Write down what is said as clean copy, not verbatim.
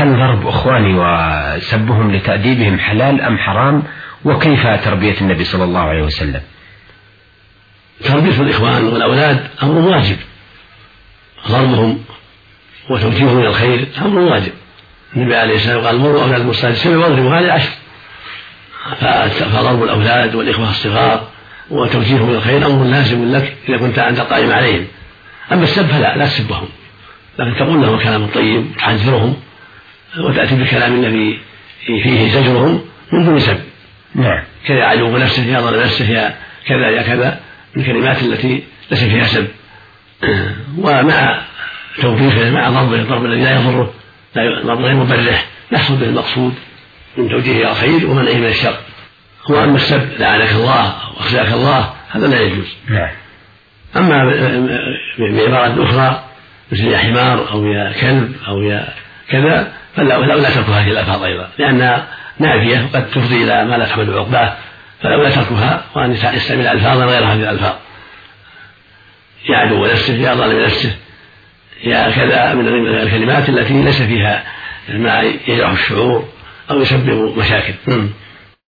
هل ضرب إخواني وسبهم لتأديبهم حلال أم حرام؟ وكيف تربية النبي صلى الله عليه وسلم؟ تربية الإخوان والأولاد أمر واجب، ضربهم وتوجيههم إلى الخير أمر واجب. النبي عليه السلام قال مروا أولاد الصلاة السبع واضربوها ل10. فضرب الأولاد والإخوة الصغار وتوجيههم إلى الخير أمر لازم لك إذا كنت أنت قائم عليهم. أما السب فلا تسبهم، لكن تقول لهم كلام طيب تحذرهم وتأتي بالكلام الذي فيه زجرهم من دون سب. نعم. كذا يعلو نفسه، يا ضرب نفسه، يا كذا يا كذا، من الكلمات التي ليس فيها سب، ومع توبيخه مع ضربه الضرب الذي لا يضره، ضرب غير مبرح يحصل به المقصود من توجيهه الى الخير ومنعه من الشر. هو اما السب لعنك الله او اخزاك الله هذا لا يجوز. اما بعبارات اخرى مثل يا حمار او يا كلب او يا كذا فلا تركوا هذه الالفاظ ايضا، لانها نافيه وقد تفضي الى ما لا تحمل عقباه، فلا تركها وان يستعمل الفاظا غير هذه الالفاظ. يا عدو نفسه، يا ظالم نفسه، يا كذا من الكلمات التي ليس فيها ما يجرح الشعور او يسبب مشاكل.